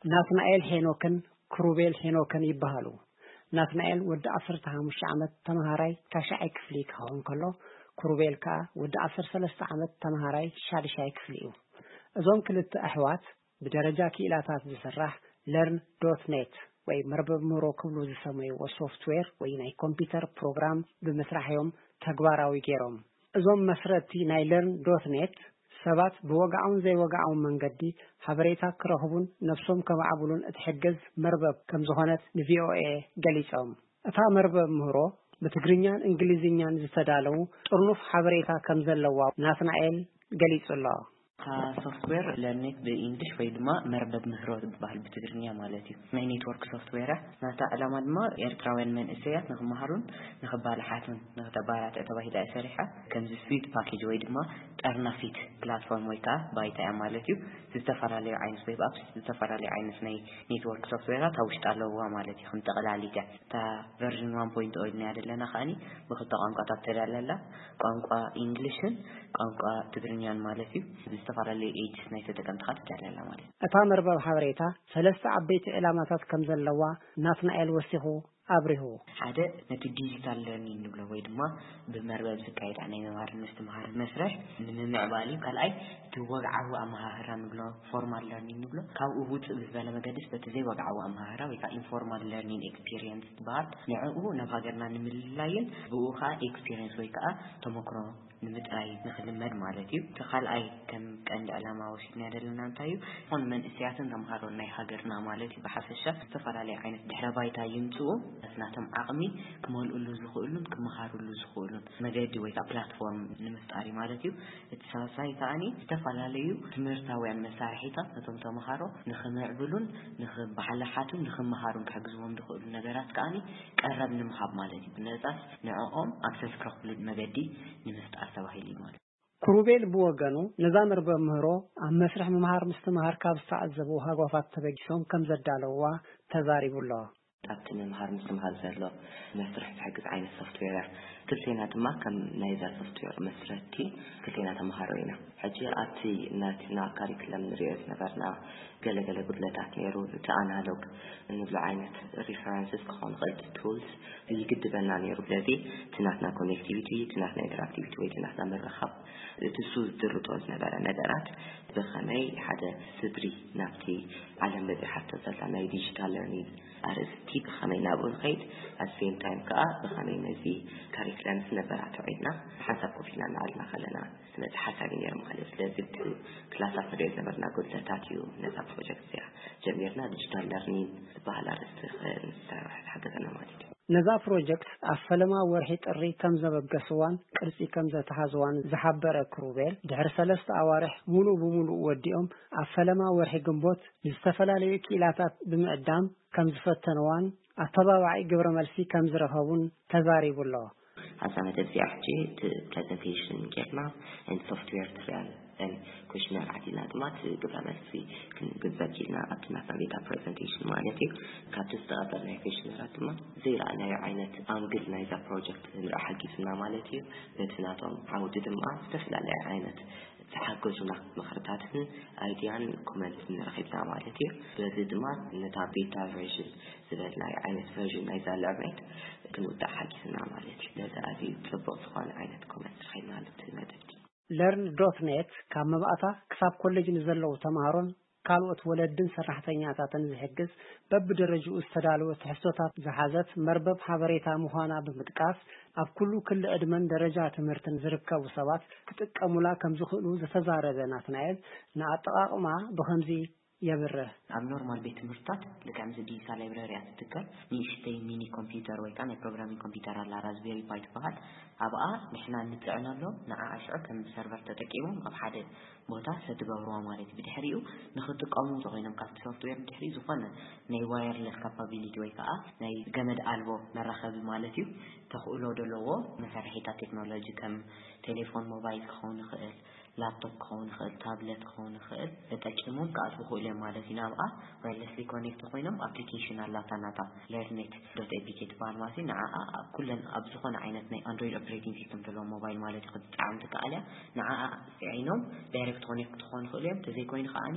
ناتنائيل هينوكن كروبيل هينوكن يبهالو ناتنائيل ود 15 عمت تمهاراي تاشعي كفلي كهون كله كروبيل كا ود 13 عمت تمهاراي شادشاي كفليو እዞም ክልተ ኣሕዋት ብደረጃ ክኢላታት ዝስራሕ learn.net ወይ መርበብ ምሮ ክብሉ ዝሰመይዎ ሶፍትዌር ወይ ናይ ኮምፒውተር ፕሮግራም በመስራሕዮም ተግባራዊ ገይሮም እዞም መስረቲ ናይ learn.net ሰባት በወጋውን ዘይወጋውን መንገዲ ሓበሬታ ክረኽቡን ነፍሶም ከመዓብሉን እትሕገዝ መርበብ ከም ዝኾነት ንቪኦኤ ገሊጾም እታ መርበብ ምሮ በትግርኛን እንግሊዝኛን ዝተዳለው ጥርኑፍ ሓበሬታ ከም ዘለዋ ናትናኤል ገሊጹላ software learning በእንግሊሽ ወይ ድማ መርበብ ምህሮት በባህል በትግርኛ ማለት እዩ ናይ ኔትወርክ ሶፍትዌር ናታ ዓላማ ድማ ኤርትራውያን መንእሰያት ንኽመሃሩን ንኽባልሓቱን ንኽተባራት ተባሂላ ሰሪሓ ከምዚ ስዊት ፓኬጅ ወይ ድማ ጠርናፊት ፕላትፎርም ወይ ከዓ ባይታ ማለት እዩ ዝተፈላለዩ ዓይነት ዌብ ኣፕስ ዝተፈላለዩ ዓይነት ናይ ኔትወርክ ሶፍትዌራት ውሽጥ ኣለዋ ማለት እዩ ከም ጠቕላሊታ ታ ቨርዥን 1.0 ናይ ያደለና ኻኒ ብኽልተ ቋንቋታት ተዳለላ ቋንቋ እንግሊሽን ቋንቋ ትግርኛን ማለት እዩ ዝተፈላለዩ ኤጅስ ናይ ተጠቀምትካ ተዳለላ ማለት እታ መርበብ ሓበሬታ ሰለስተ ዓበይቲ ዕላማታት ከም ዘለዋ ናትናኤል ወሲኹ አብሪሁ ሓደ ነቲ ዲጂታል ለርኒንግ ንብሎ ወይ ድማ በመርበብ ዝካየድ ናይ መማር ምስትምሃር መስርሕ ንምዕባሊ ካልኣይ ትወግዓዊ ኣመሃራ ንብሎ ፎርማል ለርኒንግ ንብሎ ካብ ውሁድ ዝበለ መገድስ በቲ ዘይወግዓዊ ኣመሃራ ወይ ከዓ ኢንፎርማል ለርኒንግ ኤክስፒሪየንስ ባር ንዕኡ ናብ ሃገርና ንምልላይን ብኡኻ ኤክስፒሪየንስ ወይ ከዓ ተሞክሮ ንምጥራይ ንኽልመድ ማለት እዩ ተኻልኣይ ከም ቀንዲ ዕላማ ወሲድና ያደለና እንታይ እዩ ሆን መንእስያትን ተምሃሮ ናይ ሃገርና ማለት እዩ ብሓፈሻ ዝተፈላለዩ ዓይነት ድሕረ ባይታ ይምፅኡ ናቶም ዓቕሚ ክመልኡሉ ዝኽእሉን ክመሃሩሉ ዝኽእሉን መገዲ ወይ ከዓ ፕላትፎርም ንምፍጣር ማለት እዩ እቲ ሳሳይ ከዓኒ ዝተፈላለዩ ትምህርታውያን መሳርሒታት ነቶም ተምሃሮ ንኽምዕብሉን ንኽባሓላሓቱን ንኽመሃሩን ክሕግዝዎም ዝኽእሉ ነገራት ከዓኒ ቀረብ ንምሃብ ማለት እዩ ነፃስ ንዕኦም ኣክሰስ ክረኽብሉ መገዲ ንምፍጣር ተባሂሉ ማለት ክሩቤል ብወገኑ ነዛ መርበብ ምህሮ ኣብ መስርሕ ምምሃር ምስትምሃር ካብ ዝተዓዘቡ ሃጓፋት ተበጊሶም ከም ዘዳለዋ ተዛሪቡሎ ታብቲ ምምሃር ምስትምሃር ዘሎ መስርሕ ዝሕግዝ ዓይነት ሶፍትዌር ክልቴና ድማ ከም ናይዛ ሶፍትዌር መስረቲ ክልቴና ተምሃሮ ኢና ሕጂ ኣቲ ናትና ካሪኩለም ንሪኦ ዝነበርና ገለገለ ጉድለታት ነይሩ እቲ ኣናሎግ እንብሎ ዓይነት ሪፈረንስስ ክኾን ኽእል ቱልስ ይግድበና ነይሩ ስለዚ ትናትና ኮኔክቲቪቲ ትናትና ኢንተራክቲቪቲ ወይ ትናትና መራኸብ እቲ ሱ ዝድርጦ ዝነበረ ነገራት ብኸመይ ሓደ ስድሪ ናብቲ ዓለም በፂሓቶ ዘላ ናይ ዲጂታል ለርኒንግ ኣርእስቲ ብኸመይ ናብኡ ንኸይድ at the same time ከዓ ብኸመይ ነዚ ካሪኩለም ዝነበራት ዒድና ሓሳብ ኮፍ ኢልና ንዓልና ከለና ስለዚ ሓሳብ ነይሩ ማለት ስለዚ ክላሳት ንሪኦ ዝነበርና ጉድለታት እዩ ነዛ ፕሮጀክት እዚኣ ጀሚርና ዲጂታል ለርኒንግ ዝበሃል ኣርእስቲ ንሰርሕ ዝሓገዘና ማለት እዩ ነዛ ፕሮጀክት ኣፈለማ ወርሒ ጥሪ ከም ዘበገስዋን ቅርጺ ከም ዘተሓዝዋን ዝሓበረ ክሩቤል ድሕሪ 3 ኣዋርሕ ሙሉእ ብሙሉእ ወዲኦም ኣፈለማ ወርሒ ግንቦት ዝተፈላለዩ ኪላታት ብምዕዳም ከም ዝፈተነዋን ኣተባባዒ ግብረ መልሲ ከም ዝረኸቡን ተዛሪቡሎ حسنا تبدي أحكي presentation كيفنا and software trial and questionnaire عدينا دمات قبل ما في قد بكينا أبتنا فبيتا presentation مالتي كاتست أبرنا questionnaire دمات زي رأينا عينة قلنا إذا project راح أجيبنا مالتي بنتناتهم عودة دمات تفعل على عينة تحققنا مخرطاتهم أيديان كومنت من رخيبنا مالتي بذي دمات نتا بيتا version زبالنا عينة version إذا لعبت كنو تحققنا مالتي لذا أبي تلبط خان عينة كومنت رخيبنا لبتمدتي learn.net ካብ መባእታ ክሳብ ኮሌጅ ንዘለዉ ተማሃሮን ካልኦት ወለድን ሰራሕተኛታትን ዝሕግዝ በብደረጃኡ ዝተዳለወ ትሕዝቶታት ዝሓዘት መርበብ ሓበሬታ ምዃና ብምጥቃስ ኣብ ኩሉ ክልል ዕድመን ደረጃ ትምህርትን ዝርከቡ ሰባት ክጥቀሙላ ከም ዝኽእሉ ዝተዛረበ ናትናኤል ንኣጠቓቕማ ብኸምዚ يبره ኣብ ኖርማል ቤት ትምህርታት ለካምዝ ዲጂታል ላይብረሪያት ትከል ንሽተይ ሚኒ ኮምፒውተር ወይ ካነ ፕሮግራሚንግ ኮምፒውተር አላ ራዝቤሪ ፓይ ትባሃል ኣብኣ ንሕና ንጥዕናሎ ንዓኣሽዑ ከም ሰርቨር ተጠቂሞም ኣብ ሓደ ቦታ ሰድገብርዋ ማለት ብድሕሪኡ ንኽጥቀሙ ዝኾይኖም ካብቲ ሶፍትዌር ድሕሪ ዝኾነ ናይ ዋየርለስ ካፓቢሊቲ ወይ ከዓ ናይ ገመድ ኣልቦ መራኸቢ ማለት እዩ ተኽእሎ ደለዎ መሳርሒታት ቴክኖሎጂ ከም ቴሌፎን ሞባይል ክኸውን ይኽእል ላፕቶፕ ክኸውን ይኽእል ታብሌት ክኸውን ይኽእል ተጠቂሞም ከኣትዉ ክእሎም ማለት ኢና ኣብኣ ዋየርለስሊ ኮኔክት ኮይኖም ኣፕሊኬሽን ኣላታ ናታ learnet.apk ትባሃል ማለት እዩ ንዓኣ ኩለን ኣብ ዝኾነ ዓይነት ናይ ኣንድሮይድ ኦፕሬቲንግ ሲስተም ዘለዎ ሞባይል ማለት እዩ ክትጠዓም ትከኣል ንዓኣ ፅዒኖም ዳይሬክት ኮኔክት ክኾን ይኽእል እዮም ተዘይኮይኑ ከዓኒ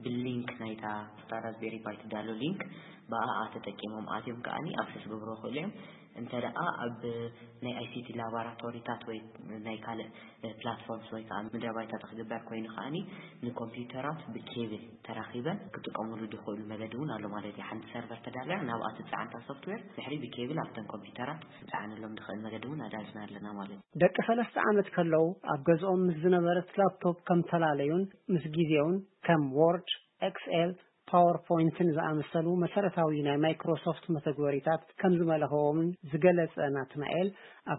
باللينك نايتا ستارز فيريفاي تدالو لينك بقى تتقيمهم آتيهم كأني أكسس ببرو خليهم انت رأى أب ناي ICT لابوراتوريتات وي ناي كاله بلاتفورمز وي كأن مدربايتا تخدبار كوين خاني الكمبيوترات بالكيبل تراخيبا كنت قاموا دخول المجدون على مالتي حد سيرفر تدالع نوقات تسعة سوفت وير سحري بالكيبل أفتن كمبيوترات تسعة لهم دخول المجدون أدازنا لنا مالتي دك 3 عامت كلو أبجزهم مزنبرت لابتوب كم تلاليون مسجيزيون كم وورد اكسل PowerPoint زعمسلو مسارتاوي ناي مايكروسوفت متغوريتات كم زمالهم زغلص ناتنائل اب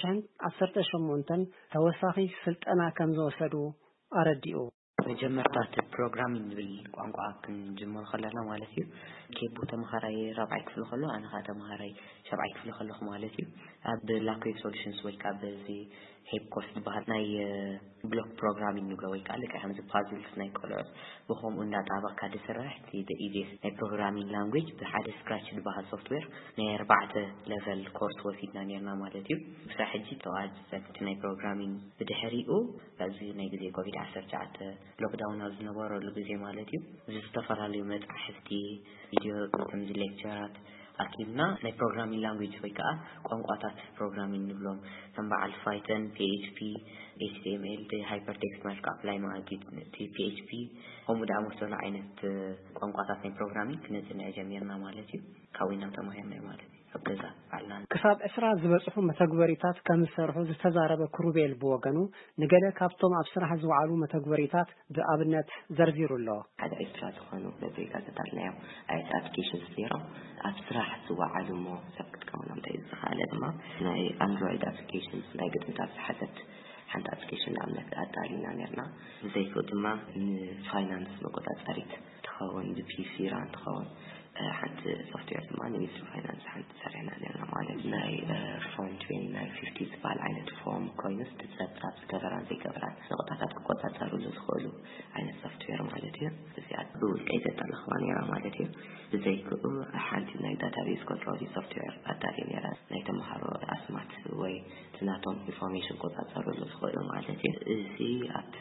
2018 توساخي سلطنا كم زوسدو ارديو مجمرتات بروجرامينج بالቋንቋ ክንጅምር خلنا ማለት እዩ ኬቦ ተማሃራይ ራብዓይ ክፍል خلو انا ኻ ተማሃራይ ሸብዓይ ክፍል خلو ማለት እዩ ኣብ ላኩዌብ ሶሉሽንስ ወይ ካብ በዚ ሄብ ኮርስ በሃል ናይ ብሎክ ፕሮግራሚንግ ንብሎ ወይ ካለ ከም ፓዝልስ ናይ ኮለርስ በኹም እንዳጣበቃ ደሰራሕቲ ኢዚስ ናይ ፕሮግራሚንግ ላንጉዌጅ ብሓደ ስክራች በሃል ሶፍትዌር ናይ 4 ሌቨል ኮርስ ወሲድና ነርና ማለት እዩ ብሳሕጂ ተዋጅ ሰክት ናይ ፕሮግራሚንግ ብድሕሪኡ በዚ ናይ ግዜ ኮቪድ-19 ሎክዳውን ዝነበረሉ ግዜ ማለት እዩ ዝተፈራለዩ መጻሕፍቲ ቪዲዮ ከም ሌክቸራት አኪምና ናይ ፕሮግራሚንግ ላንጉዌጅ ወይ ከዓ ቋንቋታት ፕሮግራሚንግ ንብሎም ከም በዓል ፓይተን PHP HTML ሃይፐርቴክስት ማርክአፕ ላይ ማለት PHP ወሙዳ መሰለ አይነት ቋንቋታት ናይ ፕሮግራሚንግ ነጽና ጀመርና ማለት እዩ ካዊና ተማሂርና ማለት እዩ ከዛ አላን ክሳብ እስራ ዝበጽሑ መተግበሪታት ከም ሰርሑ ዝተዛረበ ክሩቤል ብወገኑ ንገለ ካብቶም ኣብ ስራሕ ዝውዓሉ መተግበሪታት ብኣብነት ዘርዚሩሎ ሓደ እስራ ዝኾኑ በቤጋታታልናዮ አይት አፕሊኬሽንስ ዜሮ ኣብ ስራሕ ዝውዓሉ ሞ ሰብክት ከመናም ተይዝኻለ ድማ ናይ አንድሮይድ አፕሊኬሽንስ ናይ ግጥምታት ሓሰት ሓንታ አፕሊኬሽን አምነት አዳሊና ነርና ዘይኮ ድማ ፋይናንስ መቆጣጠሪት ተኸውን ብፒሲ ራን ተኸውን حد software زمان يسوي finance حد سرعنا لنا مالك ناي فونتين ناي 50 سبال عينة فورم كوينس تتسبب كفران زي كفران نقطات قطات صاروا لسخولو عينة software مالتي زياد بقول كيدا تلخوان يرى مالتي زي كو حد ناي database control software أداري نيرا ناي تمحرو أسمات وي تناتهم information قطات صاروا لسخولو مالتي زي at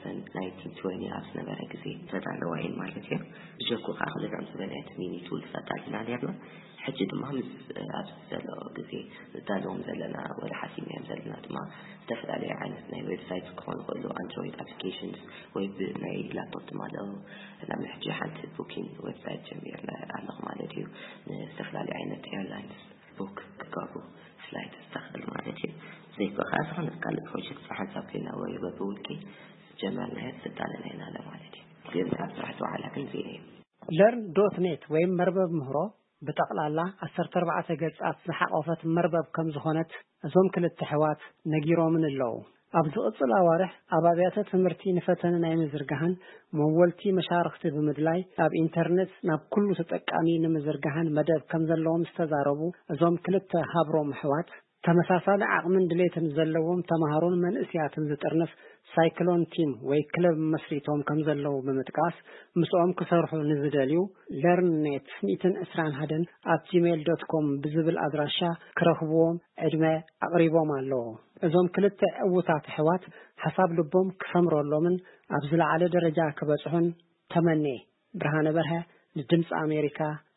2019-20 أسنا برك زي تدعنا وين مالتي جوكو خاخذ الرمز بنات ميني تول فتاعنا ليرنا حجة مهمس أبسلو قزي تالهم زلنا ولا حسيمي زلنا ما استفد عليه عن ناي ويب سايت كون كله اندرويد ابلكيشنز ويب ناي لابتوب مالو لما نحكي عن بوكين ويب سايت جميعنا على مالتي نستفد عليه عن ايرلاينز بوك كابو فلايت استخدم مالتي زي خاصة نتكلم بروجكت فحسب لنا ويب بوكي جمعنا هاد ستالنا هنا على مالتي كيف صراحة على كل زين learn.net ወይም መርበብ ምህሮ በጠቅላላ 14 ገጻት ዝሓቆፈት መርበብ ከም ዝኾነት እዞም ክልተ ሕዋት ነጊሮምን ኣለው ኣብ ዝቕጽል ኣዋርሕ ኣባብያተ ትምህርቲ ንፈተነ ናይ ምዝርጋህን መወልቲ መሻርክቲ ብምድላይ ኣብ ኢንተርኔት ናብ ኩሉ ተጠቃሚ ንምዝርጋህን መደብ ከም ዘለዎም ዝተዛረቡ እዞም ክልተ ሃብሮም ሕዋት ተመሳሳሊ ዓቕምን ድሌትን ዘለዎም ተማሃሮን መንእስያትን ዝጥርነፍ ሳይክሎን ቲም ወይ ክለብ መስሪቶም ከም ዘለው በመጥቃስ ምስኦም ክሰርሑ ንዝደልዩ learnnet@gmail.com ብዝብል ኣድራሻ ክረኽብዎም ዕድመ ኣቕሪቦም ኣለዎ እዞም ክልተ ዕውታት ሕዋት ሓሳብ ልቦም ክሰምረሎምን ኣብ ዝለዓለ ደረጃ ክበጽሑን ተመነ ብርሃነ በርሀ ንድምፂ ኣሜሪካ